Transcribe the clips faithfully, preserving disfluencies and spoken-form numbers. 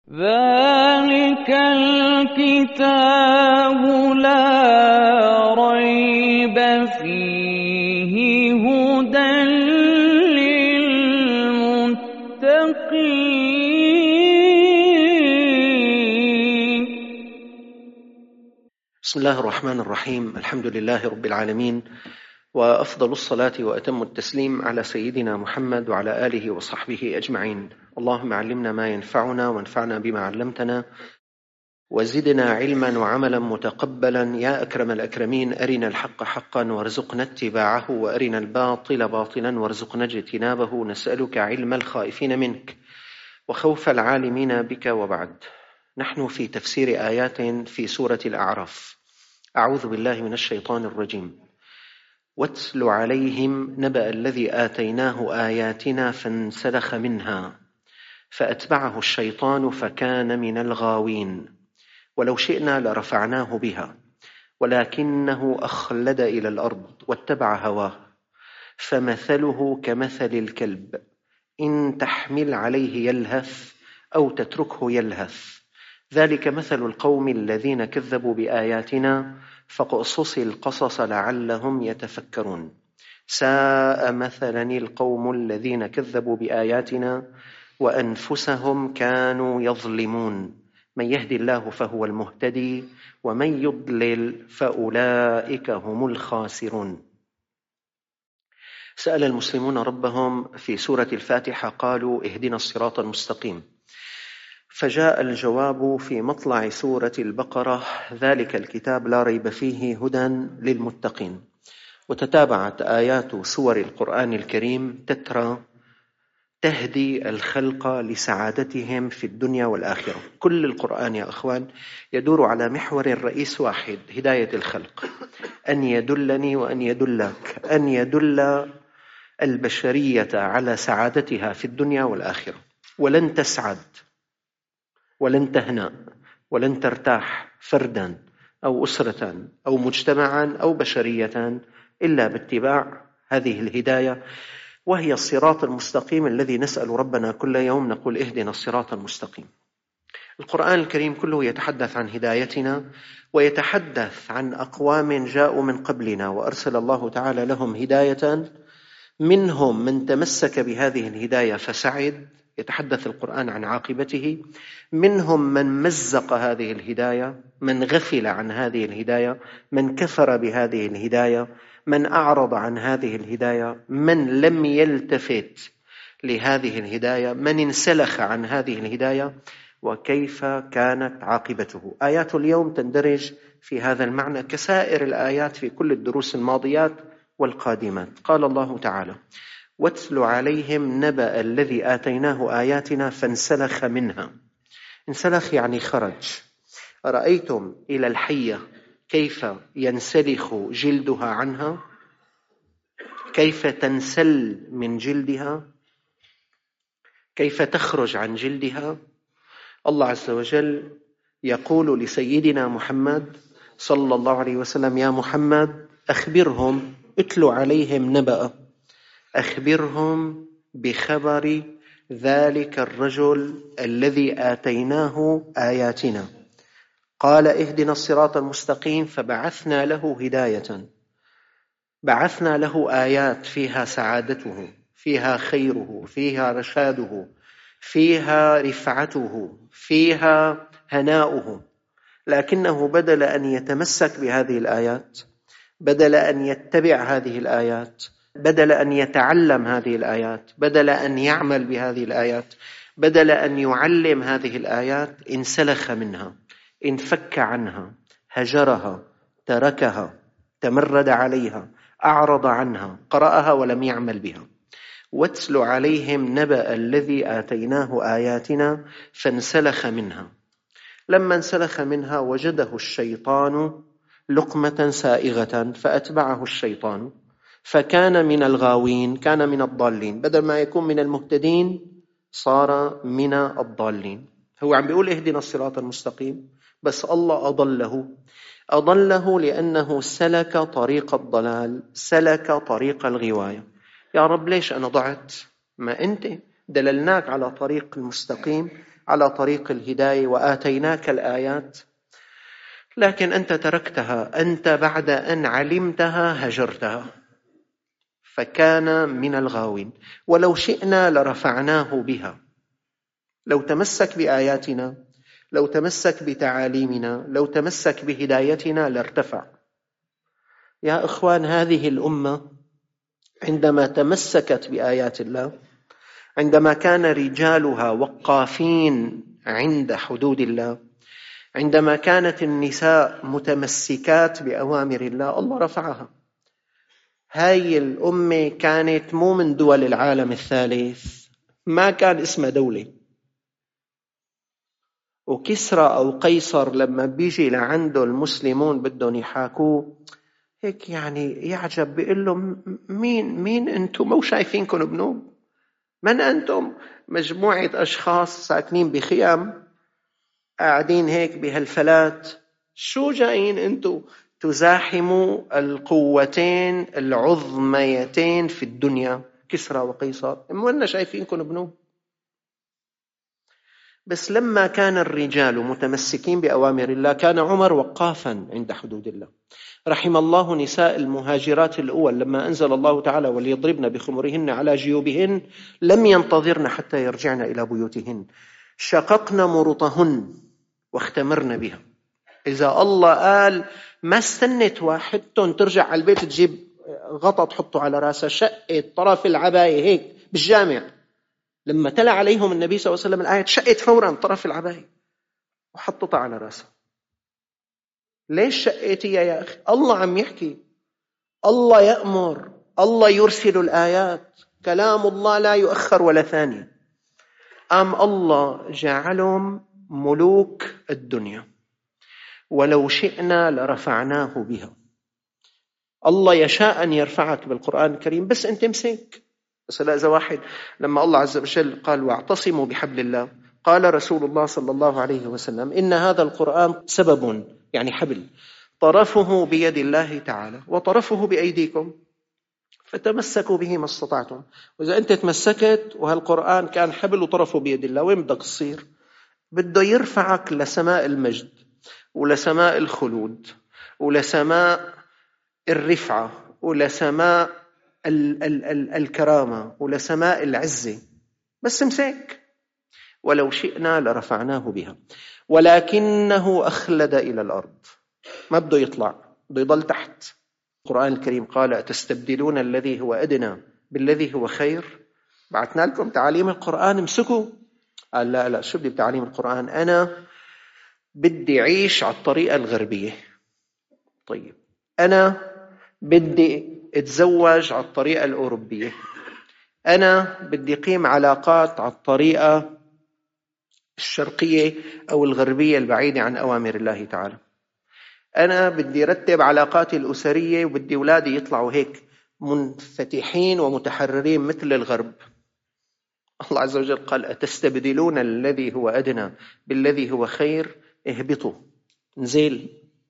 ذلك الكتاب لا ريب فيه هدى للمتقين. بسم الله الرحمن الرحيم. الحمد لله رب العالمين، وأفضل الصلاة وأتم التسليم على سيدنا محمد وعلى آله وصحبه أجمعين. اللهم علمنا ما ينفعنا وانفعنا بما علمتنا وزدنا علما وعملا متقبلا يا أكرم الأكرمين. أرنا الحق حقا وارزقنا اتباعه، وأرنا الباطل باطلا وارزقنا اجتنابه. نسألك علم الخائفين منك وخوف العالمين بك. وبعد، نحن في تفسير آيات في سورة الأعراف. أعوذ بالله من الشيطان الرجيم. واتل عليهم نبأ الذي آتيناه آياتنا فانسلخ منها فأتبعه الشيطان فكان من الغاوين. ولو شئنا لرفعناه بها ولكنه أخلد إلى الأرض واتبع هواه فمثله كمثل الكلب إن تحمل عليه يلهث أو تتركه يلهث. ذلك مثل القوم الذين كذبوا بآياتنا فاقصص القصص لعلهم يتفكرون. ساء مثلا القوم الذين كذبوا بآياتنا وأنفسهم كانوا يظلمون. من يهدي الله فهو المهتدي ومن يضلل فأولئك هم الخاسرون. سأل المسلمون ربهم في سورة الفاتحة قالوا اهدنا الصراط المستقيم، فجاء الجواب في مطلع سورة البقرة ذلك الكتاب لا ريب فيه هدى للمتقين. وتتابعت آيات سور القرآن الكريم تترى تهدي الخلق لسعادتهم في الدنيا والآخرة. كل القرآن يا أخوان يدور على محور رئيس واحد: هداية الخلق، أن يدلني وأن يدلك، أن يدل البشرية على سعادتها في الدنيا والآخرة. ولن تسعد ولن تهنأ ولن ترتاح فردا أو أسرة أو مجتمعا أو بشرية إلا باتباع هذه الهداية، وهي الصراط المستقيم الذي نسأل ربنا كل يوم نقول اهدنا الصراط المستقيم. القرآن الكريم كله يتحدث عن هدايتنا ويتحدث عن أقوام جاءوا من قبلنا وأرسل الله تعالى لهم هداية، منهم من تمسك بهذه الهداية فسعد، يتحدث القرآن عن عاقبته. منهم من مزق هذه الهداية، من غفل عن هذه الهداية، من كفر بهذه الهداية، من أعرض عن هذه الهداية، من لم يلتفت لهذه الهداية، من انسلخ عن هذه الهداية، وكيف كانت عاقبته. آيات اليوم تندرج في هذا المعنى كسائر الآيات في كل الدروس الماضيات والقادمات. قال الله تعالى: واتل عليهم نبأ الذي آتيناه آياتنا فانسلخ منها. انسلخ يعني خرج. أرأيتم إلى الحية كيف ينسلخ جلدها عنها، كيف تنسل من جلدها، كيف تخرج عن جلدها. الله عز وجل يقول لسيدنا محمد صلى الله عليه وسلم: يا محمد أخبرهم، اتل عليهم نبأ، أخبرهم بخبر ذلك الرجل الذي آتيناه آياتنا. قال اهدنا الصراط المستقيم، فبعثنا له هداية، بعثنا له آيات فيها سعادته، فيها خيره، فيها رشاده، فيها رفعته، فيها هناؤه. لكنه بدل أن يتمسك بهذه الآيات، بدل أن يتبع هذه الآيات، بدل أن يتعلم هذه الآيات، بدل أن يعمل بهذه الآيات، بدل أن يعلم هذه الآيات، انسلخ منها، انفك عنها، هجرها، تركها، تمرد عليها، أعرض عنها، قرأها ولم يعمل بها. واتل عليهم نبأ الذي آتيناه آياتنا فانسلخ منها. لما انسلخ منها وجده الشيطان لقمة سائغة فأتبعه الشيطان فكان من الغاوين، كان من الضالين. بدل ما يكون من المهتدين صار من الضالين. هو عم بيقول اهدنا الصراط المستقيم، بس الله أضله. أضله لأنه سلك طريق الضلال، سلك طريق الغواية. يا رب ليش أنا ضعت؟ ما أنت دللناك على طريق المستقيم على طريق الهداية وآتيناك الآيات، لكن أنت تركتها، أنت بعد أن علمتها هجرتها، فكان من الغاوين. ولو شئنا لرفعناه بها، لو تمسك بآياتنا، لو تمسك بتعاليمنا، لو تمسك بهدايتنا لارتفع. يا إخوان، هذه الأمة عندما تمسكت بآيات الله، عندما كان رجالها وقافين عند حدود الله، عندما كانت النساء متمسكات بأوامر الله، الله رفعها. هاي الأمة كانت مو من دول العالم الثالث، ما كان اسمها دولة. وكسرى أو قيصر لما بيجي لعنده المسلمون بدهم يحاكوه هيك يعني يعجب، بيقول لهم مين مين أنتم؟ مو شايفينكم بنوب؟ من أنتم؟ مجموعة أشخاص ساكنين بخيام، قاعدين هيك بهالفلات، شو جايين أنتم تزاحموا القوتين العظميتين في الدنيا، كسرى وقيصر؟ مولنا شايفينكم بنوب. بس لما كان الرجال متمسكين بأوامر الله، كان عمر وقافا عند حدود الله. رحم الله نساء المهاجرات الأول لما أنزل الله تعالى وليضربن بخمرهن على جيوبهن، لم ينتظرن حتى يرجعن إلى بيوتهن، شققن مرطهن واختمرن بها. إذا الله قال ما استنت واحدتهم ترجع على البيت تجيب غطا تحطه على راسها، شقت طرف العباية هيك بالجامع. لما تلا عليهم النبي صلى الله عليه وسلم الآية، شقت فورا طرف العباية وحطتها على راسها. ليش شقيتي يا أخي؟ الله عم يحكي، الله يأمر، الله يرسل الآيات، كلام الله لا يؤخر ولا ثانية. أم الله جعلهم ملوك الدنيا، ولو شئنا لرفعناه بها. الله يشاء أن يرفعك بالقرآن الكريم، بس أنت مسك. بس لا، إذا واحد لما الله عز وجل قال واعتصموا بحبل الله، قال رسول الله صلى الله عليه وسلم إن هذا القرآن سبب، يعني حبل، طرفه بيد الله تعالى وطرفه بأيديكم، فتمسكوا به ما استطعتم. وإذا أنت تمسكت وهالقرآن كان حبل وطرفه بيد الله، وين بدك تصير؟ بده يرفعك لسماء المجد ولسماء الخلود ولسماء الرفعة ولسماء ال- ال- ال- الكرامة ولسماء العزة، بس امسك. ولو شئنا لرفعناه بها ولكنه أخلد إلى الأرض، ما بده يطلع، بده يضل تحت. القرآن الكريم قال أتستبدلون الذي هو أدنى بالذي هو خير؟ بعثنا لكم تعاليم القرآن، امسكوا. قال لا لا، شو بدي بتعليم القرآن؟ أنا بدي أعيش على الطريقة الغربية. طيب، أنا بدي أتزوج على الطريقة الأوروبية، أنا بدي قيم علاقات على الطريقة الشرقية أو الغربية البعيدة عن أوامر الله تعالى، أنا بدي رتب علاقاتي الأسرية وبدي أولادي يطلعوا هيك منفتحين ومتحررين مثل الغرب. الله عز وجل قال أتستبدلون الذي هو أدنى بالذي هو خير؟ اهبطوا، انزل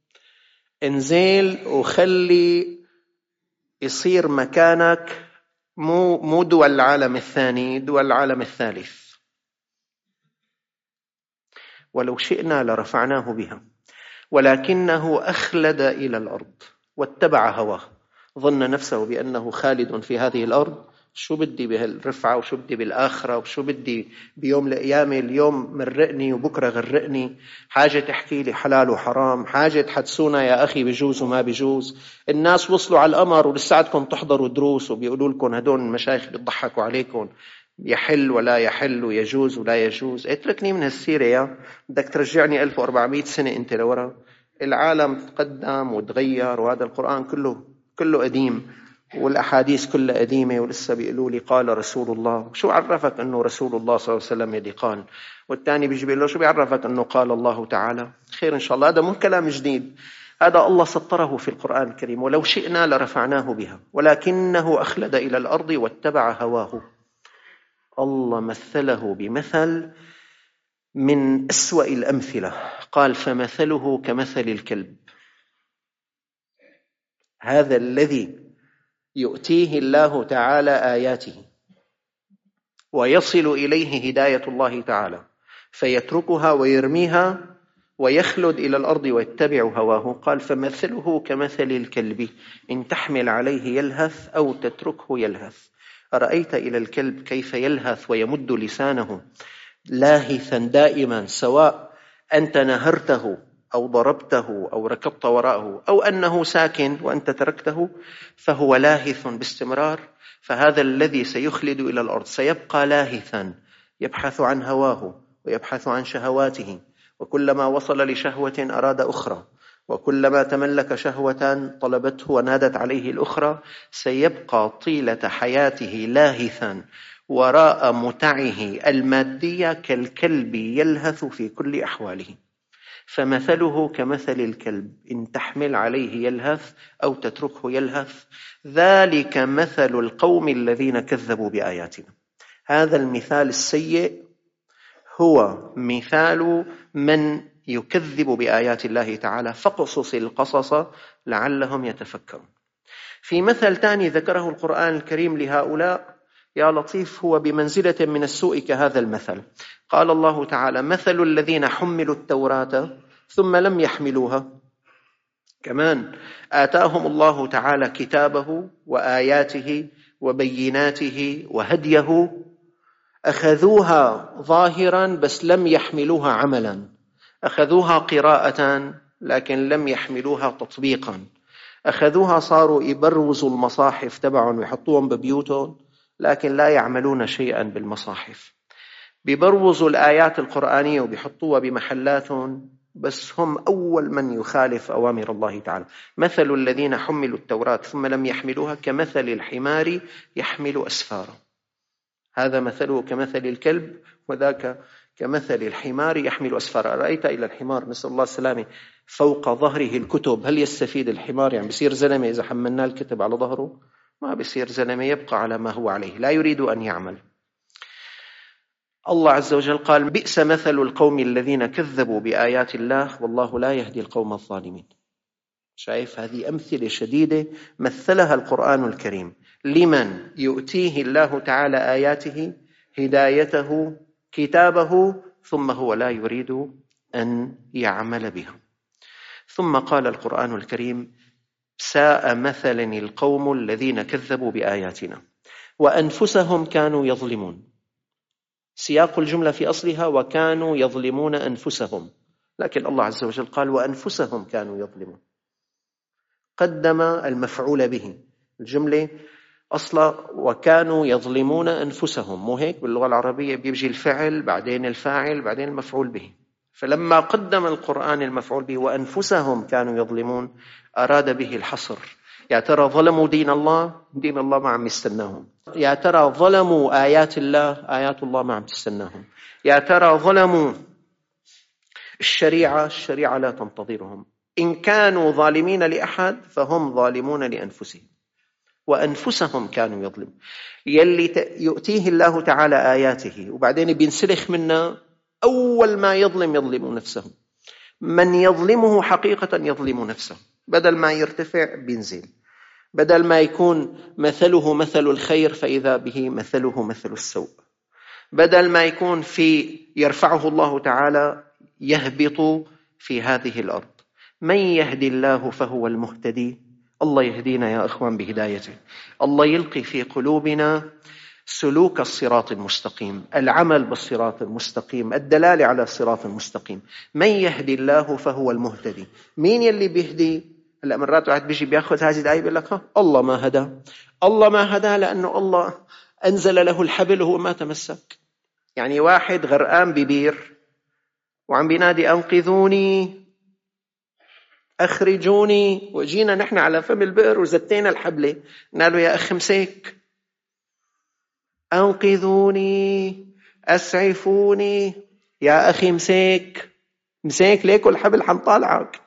انزل وخلي يصير مكانك مو مو دول العالم الثاني، دول العالم الثالث. ولو شئنا لرفعناه بها ولكنه أخلد إلى الأرض واتبع هواه، ظن نفسه بأنه خالد في هذه الأرض. شو بدي بهالرفعة وشو بدي بالآخرة وشو بدي بيوم القيامة؟ اليوم مرقني وبكرة غرقني، حاجة تحكي لي حلال وحرام، حاجة تحدثونا يا أخي بجوز وما بجوز. الناس وصلوا على القمر ولساتكم تحضروا دروس وبيقولوا لكم هدول المشايخ بيضحكوا عليكم، يحل ولا يحل ويجوز ولا يجوز. اتركني من هالسيرة يا، بدك ترجعني ألف وأربعمائة سنة انت لورا. العالم تقدم وتغير، وهذا القرآن كله كله قديم والأحاديث كلها قديمة، ولسه بيقولوا لي قال رسول الله. شو عرفك أنه رسول الله صلى الله عليه وسلم يلي قال؟ والثاني بيجي بيقول له شو بيعرفك أنه قال الله تعالى؟ خير إن شاء الله، هذا مو كلام جديد، هذا الله سطره في القرآن الكريم. ولو شئنا لرفعناه بها ولكنه أخلد إلى الأرض واتبع هواه. الله مثله بمثل من أسوأ الأمثلة، قال فمثله كمثل الكلب. هذا الذي يؤتيه الله تعالى آياته ويصل إليه هداية الله تعالى، فيتركها ويرميها ويخلد إلى الأرض ويتبع هواه. قال فمثله كمثل الكلب إن تحمل عليه يلهث أو تتركه يلهث. أرأيت إلى الكلب كيف يلهث ويمد لسانه لاهثا دائما، سواء أنت نهرته أو ضربته أو ركضت وراءه أو أنه ساكن وأنت تركته، فهو لاهث باستمرار. فهذا الذي سيخلد إلى الأرض سيبقى لاهثا، يبحث عن هواه ويبحث عن شهواته، وكلما وصل لشهوة أراد أخرى، وكلما تملك شهوة طلبته ونادت عليه الأخرى، سيبقى طيلة حياته لاهثا وراء متعه المادية كالكلب يلهث في كل أحواله. فمثله كمثل الكلب إن تحمل عليه يلهث أو تتركه يلهث، ذلك مثل القوم الذين كذبوا بآياتنا. هذا المثال السيء هو مثال من يكذب بآيات الله تعالى، فاقصص القصص لعلهم يتفكرون. في مثل ثاني ذكره القرآن الكريم لهؤلاء يا لطيف، هو بمنزلة من السوء كهذا المثل. قال الله تعالى مثل الذين حملوا التوراة ثم لم يحملوها. كمان آتاهم الله تعالى كتابه وآياته وبيناته وهديه، أخذوها ظاهرا بس لم يحملوها عملا، أخذوها قراءة لكن لم يحملوها تطبيقا، أخذوها صاروا يبروزوا المصاحف تبعهم ويحطوهم ببيوتهم لكن لا يعملون شيئا بالمصاحف، بيبروزوا الآيات القرآنية وبيحطوها بمحلاتهم بس هم أول من يخالف أوامر الله تعالى. مثل الذين حملوا التوراة ثم لم يحملوها كمثل الحمار يحمل أسفارا. هذا مثله كمثل الكلب وذاك كمثل الحمار يحمل أسفارا. رأيت إلى الحمار نسأل الله السلامة فوق ظهره الكتب، هل يستفيد الحمار؟ يعني بيصير زلمة إذا حملنا الكتب على ظهره؟ ما بيصير زلمة، يبقى على ما هو عليه، لا يريد أن يعمل. الله عز وجل قال بئس مثل القوم الذين كذبوا بآيات الله والله لا يهدي القوم الظالمين. شايف هذه أمثلة شديدة مثلها القرآن الكريم لمن يؤتيه الله تعالى آياته هدايته كتابه ثم هو لا يريد أن يعمل بها. ثم قال القرآن الكريم ساء مثلا القوم الذين كذبوا بآياتنا وأنفسهم كانوا يظلمون. سياق الجملة في أصلها وكانوا يظلمون أنفسهم، لكن الله عز وجل قال وأنفسهم كانوا يظلمون، قدم المفعول به. الجملة أصلا وكانوا يظلمون أنفسهم، مو هيك باللغة العربية بيجي الفعل بعدين الفاعل بعدين المفعول به، فلما قدم القرآن المفعول به وأنفسهم كانوا يظلمون أراد به الحصر. يا ترى ظلموا دين الله؟ دين الله ما عم يستناهم. يا ترى ظلموا آيات الله؟ آيات الله ما عم تستناهم. يا ترى ظلموا الشريعة؟ الشريعة لا تنتظرهم. إن كانوا ظالمين لأحد فهم ظالمون لأنفسهم، وأنفسهم كانوا يظلمون. يلي يؤتيه الله تعالى آياته وبعدين بينسلخ منا، أول ما يظلم يظلم نفسه. من يظلمه حقيقة يظلم نفسه، بدل ما يرتفع بينزل، بدل ما يكون مثله مثل الخير فإذا به مثله مثل السوء، بدل ما يكون في يرفعه الله تعالى يهبط في هذه الأرض. من يهدي الله فهو المهتدي. الله يهدينا يا أخوان بهدايته. الله يلقي في قلوبنا سلوك الصراط المستقيم، العمل بالصراط المستقيم، الدلالة على الصراط المستقيم. من يهدي الله فهو المهتدي. مين يلي بيهدي؟ هلا مرات واحد بيجي بياخذ هذه الآية بيقول لك ها الله ما هدى. الله ما هدى لأنه الله أنزل له الحبل وهو ما تمسك. يعني واحد غرقان ببير وعم بينادي أنقذوني أخرجوني، وجينا نحن على فم البئر وزتينا الحبلة، قالوا يا أخي مسيك، أنقذوني أسعفوني، يا أخي مسيك مسيك ليكو الحبل حنطالعك،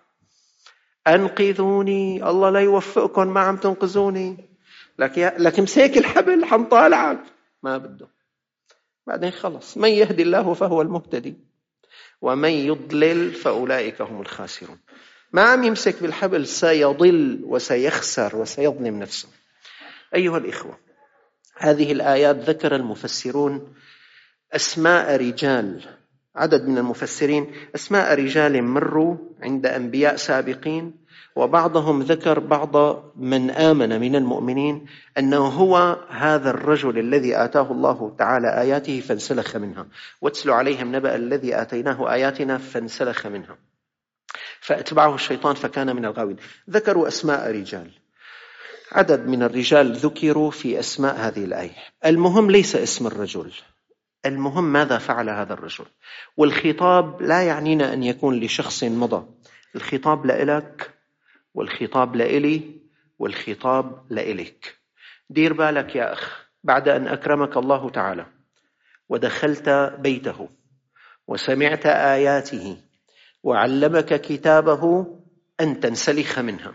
أنقذوني الله لا يوفقكم ما عم تنقذوني، لك لك مسيك الحبل حنطالعك، ما بده. بعدين خلص من يهدي الله فهو المهتدي ومن يضلل فأولئك هم الخاسرون. ما عم يمسك بالحبل سيضل وسيخسر وسيظلم نفسه. أيها الإخوة، هذه الآيات ذكر المفسرون أسماء رجال عدد من المفسرين أسماء رجال مروا عند أنبياء سابقين، وبعضهم ذكر بعض من آمن من المؤمنين أنه هو هذا الرجل الذي آتاه الله تعالى آياته فانسلخ منها، واتل عليهم نبأ الذي آتيناه آياتنا فانسلخ منها فأتبعه الشيطان فكان من الغاوين. ذكروا أسماء رجال، عدد من الرجال ذكروا في أسماء هذه الآية. المهم ليس اسم الرجل، المهم ماذا فعل هذا الرجل. والخطاب لا يعنينا أن يكون لشخص مضى، الخطاب لإلك والخطاب لإلي والخطاب لإلك. دير بالك يا أخ، بعد أن أكرمك الله تعالى ودخلت بيته وسمعت آياته وعلمك كتابه أن تنسلخ منها.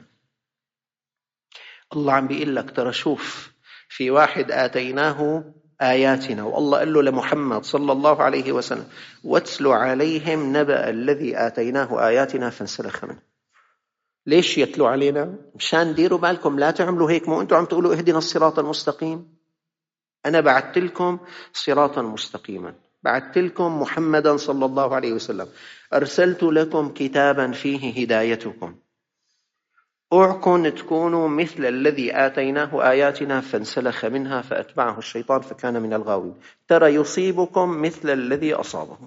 الله عم بيقول لك ترى شوف، في واحد آتيناه آياتنا، والله قال له لمحمد صلى الله عليه وسلم واتل عليهم نبأ الذي آتيناه آياتنا فانسلخ منه. ليش يتلو علينا؟ مشان ديروا بالكم لا تعملوا هيك، مو أنتم عم تقولوا اهدنا الصراط المستقيم. أنا بعثت لكم صراطا مستقيما، بعثت لكم محمدا صلى الله عليه وسلم، أرسلت لكم كتابا فيه هدايتكم، اوعكم تكونوا مثل الذي آتيناه آياتنا فانسلخ منها فأتبعه الشيطان فكان من الغاوين. ترى يصيبكم مثل الذي أصابهم.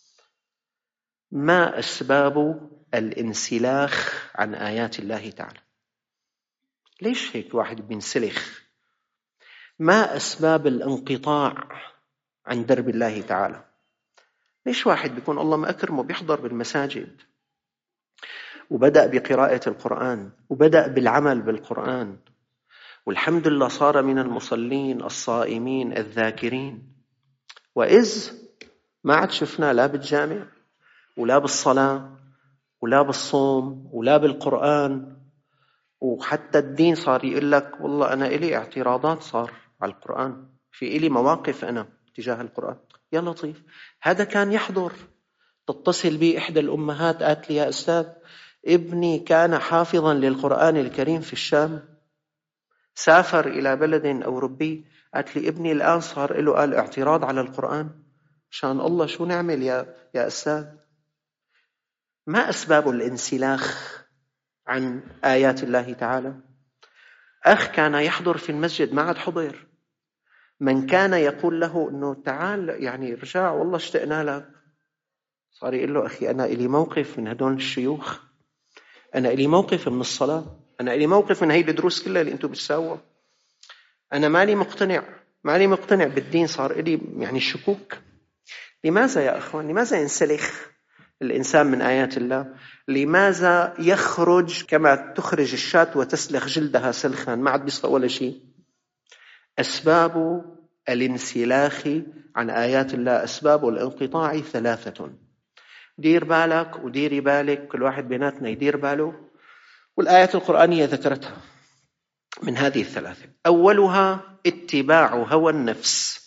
ما أسباب الانسلاخ عن آيات الله تعالى؟ ليش هيك واحد بينسلخ؟ ما أسباب الانقطاع عن درب الله تعالى؟ ليش واحد بيكون الله ما أكرمه بيحضر بالمساجد وبدأ بقراءة القرآن وبدأ بالعمل بالقرآن، والحمد لله صار من المصلين الصائمين الذاكرين، وإذ ما عاد شفنا لا بالجامع ولا بالصلاة ولا بالصوم ولا بالقرآن. وحتى الدين صار يقول لك والله أنا إلي اعتراضات صار على القرآن، في إلي مواقف أنا تجاه القرآن. يا لطيف، هذا كان يحضر. تتصل بي إحدى الأمهات قالت لي يا أستاذ ابني كان حافظا للقرآن الكريم في الشام، سافر إلى بلد أوروبي، قالت لي ابني الآن صار له قال اعتراض على القرآن. شان الله شو نعمل يا يا أستاذ؟ ما أسباب الانسلاخ عن آيات الله تعالى؟ أخ كان يحضر في المسجد ما عاد حضر، من كان يقول له إنه تعال يعني رجع والله اشتقنا لك، صار يقول له أخي أنا إلي موقف من هدول الشيوخ، أنا إلي موقف من الصلاة، أنا إلي موقف من هاي الدروس كلها اللي أنتم بتساووا، أنا مالي مقتنع مالي مقتنع بالدين، صار إلي يعني شكوك. لماذا يا أخوان؟ لماذا ينسلخ الإنسان من آيات الله؟ لماذا يخرج كما تخرج الشاة وتسلخ جلدها سلخا ما عاد بيصفى ولا شيء؟ أسباب الانسلاخ عن آيات الله، أسباب الانقطاع ثلاثة. دير بالك وديري بالك، كل واحد بيناتنا يدير باله، والآيات القرآنية ذكرتها من هذه الثلاثة. أولها اتباع هوى النفس.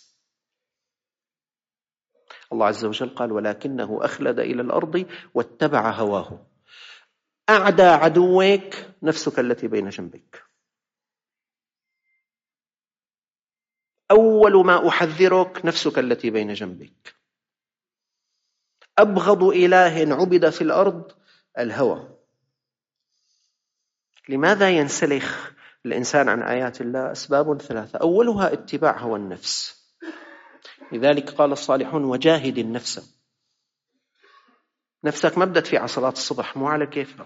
الله عز وجل قال ولكنه أخلد إلى الأرض واتبع هواه. أعدى عدوك نفسك التي بين جنبك. أول ما أحذرك نفسك التي بين جنبك. أبغض إله عبد في الأرض الهوى. لماذا ينسلخ الإنسان عن آيات الله؟ أسباب ثلاثة. أولها اتباع هوى النفس، لذلك قال الصالحون وجاهد النفس. نفسك ما بدها تفيع على صلاة الصبح، مو على كيفها.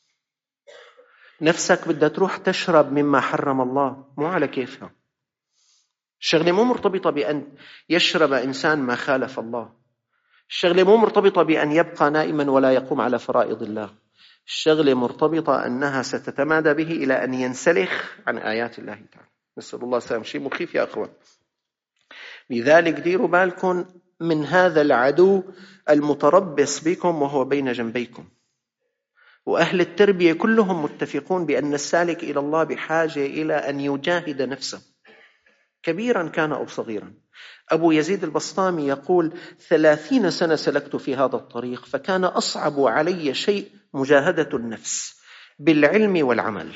نفسك بدها تروح تشرب مما حرم الله، مو على كيفها. الشغلة مو مرتبطة بأن يشرب إنسان ما خالف الله، الشغلة مو مرتبطة بأن يبقى نائما ولا يقوم على فرائض الله، الشغلة مرتبطة أنها ستتمادى به إلى أن ينسلخ عن آيات الله تعالى. نسأل الله السلامة. شيء مخيف يا أخوان. لذلك ديروا بالكم من هذا العدو المتربص بكم وهو بين جنبيكم. وأهل التربية كلهم متفقون بأن السالك إلى الله بحاجة إلى أن يجاهد نفسه، كبيرا كان أو صغيرا. أبو يزيد البسطامي يقول ثلاثين سنة سلكت في هذا الطريق، فكان أصعب علي شيء مجاهدة النفس بالعلم والعمل.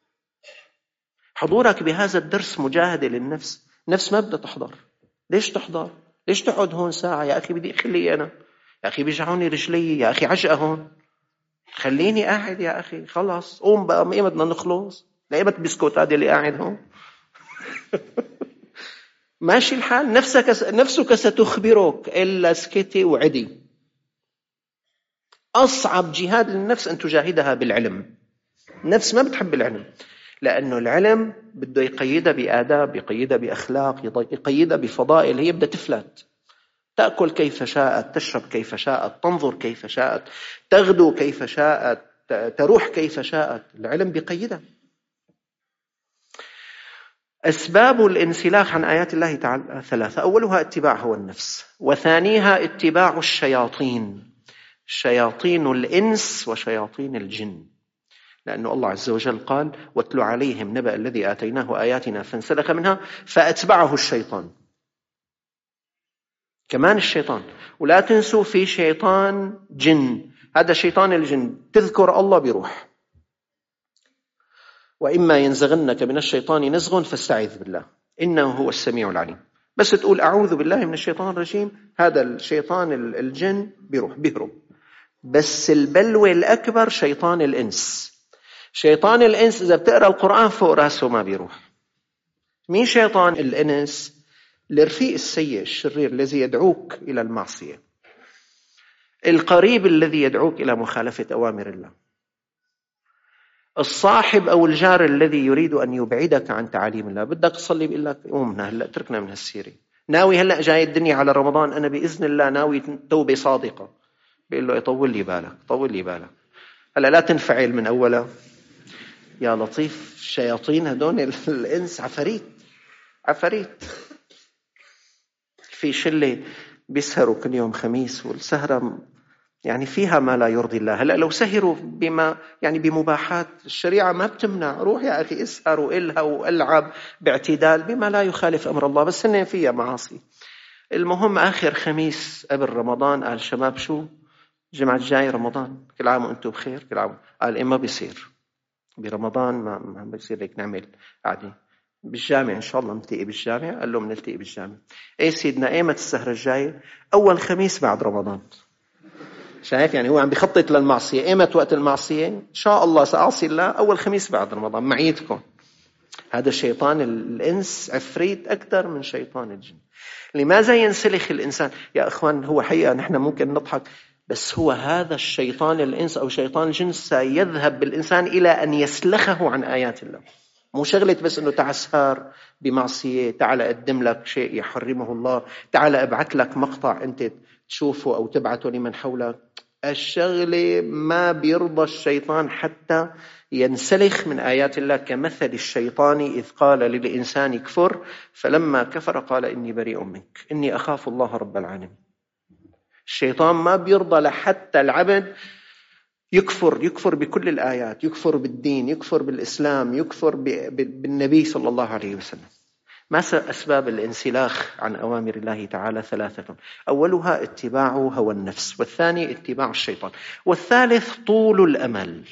حضورك بهذا الدرس مجاهدة للنفس. نفس ما بدها تحضر. ليش تحضر؟ ليش تقعد هون ساعة؟ يا أخي بدي أخلي أنا يا أخي بيجعوني رجلي، يا أخي عجقة هون، خليني قاعد يا أخي، خلاص قوم بقى، ما بدنا نخلص، لا بسكوت هذا اللي قاعد هون. ماشي الحال، نفسك نفسك ستخبرك إلا اسكتي وعدي. أصعب جهاد للنفس أن تجاهدها بالعلم. النفس ما بتحب العلم، لأنه العلم بده يقيدها بآداب، يقيدها بأخلاق، يقيدها بفضائل. هي بدها تفلت، تأكل كيف شاءت، تشرب كيف شاءت، تنظر كيف شاءت، تغدو كيف شاءت، تروح كيف شاءت. العلم بيقيدها. أسباب الانسلاخ عن آيات الله تعالى ثلاثة: أولها اتباع هوى النفس، وثانيها اتباع الشياطين، شياطين الإنس وشياطين الجن، لأنه الله عز وجل قال: واتل عليهم نبأ الذي آتيناه آياتنا فانسلخ منها فأتبعه الشيطان. كمان الشيطان، ولا تنسوا في شيطان جن، هذا شيطان الجن تذكر الله بيروح. وإما ينزغنك من الشيطان نزغ فاستعذ بالله إنه هو السميع العليم. بس تقول أعوذ بالله من الشيطان الرجيم، هذا الشيطان الجن بيروح بيهرب. بس البلوى الأكبر شيطان الإنس. شيطان الإنس إذا بتقرأ القرآن فوق رأسه ما بيروح. مين شيطان الإنس؟ الرفيق السيء الشرير الذي يدعوك إلى المعصية، القريب الذي يدعوك إلى مخالفة أوامر الله، الصاحب أو الجار الذي يريد أن يبعدك عن تعاليم الله. بدك تصلي بيقول لك قومنا هلأ، تركنا من هالسيرة، ناوي هلأ جاي الدنيا على رمضان، أنا بإذن الله ناوي توبة صادقة، بيقول له يطول لي بالك، طول لي بالك، هلأ لا تنفعل من أولا. يا لطيف، الشياطين هدون الإنس عفريت عفريت. في شلة بيسهروا كل يوم خميس، والسهرة يعني فيها ما لا يرضي الله. هلأ لو سهروا بما يعني بمباحات الشريعة ما بتمنع، روح يا أخي اسهر وإلها والعب باعتدال بما لا يخالف أمر الله، بس هن فيها معاصي. المهم آخر خميس قبل رمضان قال: شباب شو الجمعة الجاي رمضان، كل عام وأنتم بخير. كل عام. قال: إيه ما بيصير برمضان، ما ما بيصير هيك نعمل قاعدة بالجامع، إن شاء الله نلتقي بالجامع. قال لهم نلتقي بالجامع. إيه سيدنا، إيمت السهرة الجاية؟ أول خميس بعد رمضان. شايف يعني هو عم بيخطط للمعصية. إيمت وقت المعصية؟ إن شاء الله سأعصي الله أول خميس بعد رمضان معيتكم. هذا شيطان الإنس عفريت أكثر من شيطان الجن. لماذا ينسلخ الإنسان؟ يا أخوان، هو حقيقة نحن ممكن نضحك، بس هو هذا الشيطان الإنس أو شيطان الجن سيذهب بالإنسان إلى أن يسلخه عن آيات الله. مو شغلة بس أنه تعال سهر بمعصية، تعال أقدم لك شيء يحرمه الله، تعال أبعث لك مقطع أنت تشوفه أو تبعته لمن حولك. الشغلة ما بيرضى الشيطان حتى ينسلخ من آيات الله، كمثل الشيطان إذ قال للإنسان كفر فلما كفر قال إني بريء منك إني أخاف الله رب العالمين. الشيطان ما بيرضى لحتى العبد يكفر يكفر بكل الآيات، يكفر بالدين، يكفر بالإسلام، يكفر بالنبي صلى الله عليه وسلم. ما أسباب الانسلاخ عن أوامر الله تعالى؟ ثلاثة: أولها اتباع هوى النفس، والثاني اتباع الشيطان، والثالث طول الأمل.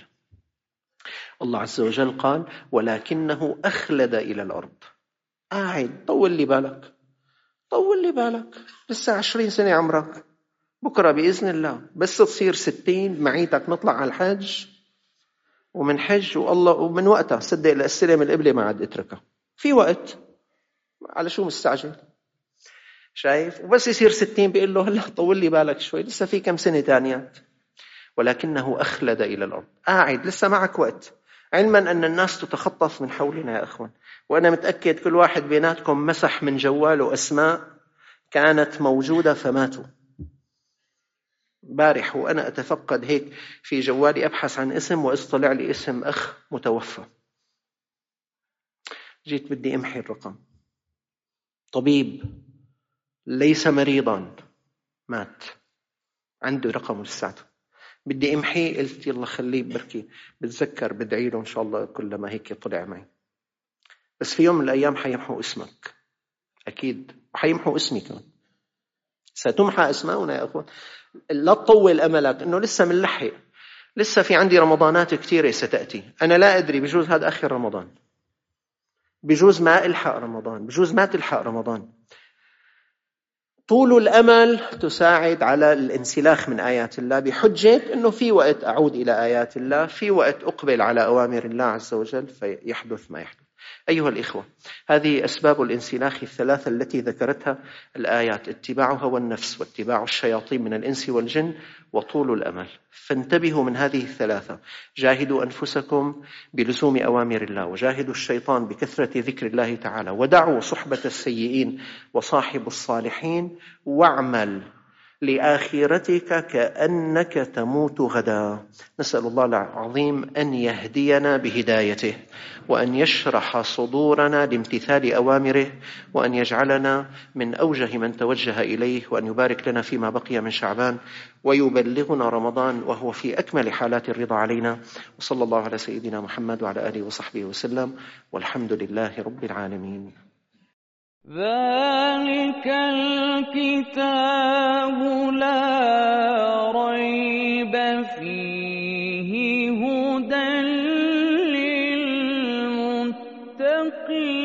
الله عز وجل قال: ولكنه أخلد إلى الأرض. قاعد طول لي بالك، طول لي بالك، لسه عشرين سنة عمرك، بكرة بإذن الله بس تصير ستين معيتك نطلع على الحج، ومن حج والله ومن وقتها صدق لأستلم القبلة ما عاد اتركها، في وقت، على شو مستعجل؟ شايف؟ وبس يصير ستين بيقول له هلا طول لي بالك شوي، لسه في كم سنة تانيات. ولكنه أخلد إلى الأرض. قاعد لسه معك وقت، علما أن الناس تتخطف من حولنا يا أخوان، وأنا متأكد كل واحد بيناتكم مسح من جواله أسماء كانت موجودة فماتوا. بارح وأنا أتفقد هيك في جوالي أبحث عن اسم، وإصطلع لي اسم أخ متوفى. جيت بدي أمحي الرقم، طبيب ليس مريضا مات، عنده رقمه لساته، بدي أمحي، قلت يلا خليه بركي بتذكر بدعي له إن شاء الله كلما هيك طلع معي. بس في يوم من الأيام حيمحوا اسمك أكيد، وحيمحوا اسمي كمان، ستمحى أسماؤنا يا أخوان. لا تطول أملك إنه لسه منلحق، لسه في عندي رمضانات كتيرة ستأتي، أنا لا أدري، بجوز هذا آخر رمضان، بجوز ما ألحق رمضان، بجوز ما تلحق رمضان. طول الأمل تساعد على الانسلاخ من آيات الله بحجة أنه في وقت أعود إلى آيات الله، في وقت أقبل على أوامر الله عز وجل فيحدث ما يحدث. أيها الإخوة، هذه أسباب الانسلاخ الثلاثة التي ذكرتها الآيات: اتباع هوى النفس، واتباع الشياطين من الإنس والجن، وطول الأمل. فانتبهوا من هذه الثلاثة. جاهدوا أنفسكم بلزوم أوامر الله، وجاهدوا الشيطان بكثرة ذكر الله تعالى، ودعوا صحبة السيئين وصاحب الصالحين، واعمل لآخرتك كأنك تموت غدا. نسأل الله العظيم أن يهدينا بهدايته، وأن يشرح صدورنا لامتثال أوامره، وأن يجعلنا من أوجه من توجه إليه، وأن يبارك لنا فيما بقي من شعبان، ويبلغنا رمضان وهو في أكمل حالات الرضا علينا. وصلى الله على سيدنا محمد وعلى آله وصحبه وسلم، والحمد لله رب العالمين. ذلك الكتاب لا ريب فيه هدى للمتقين.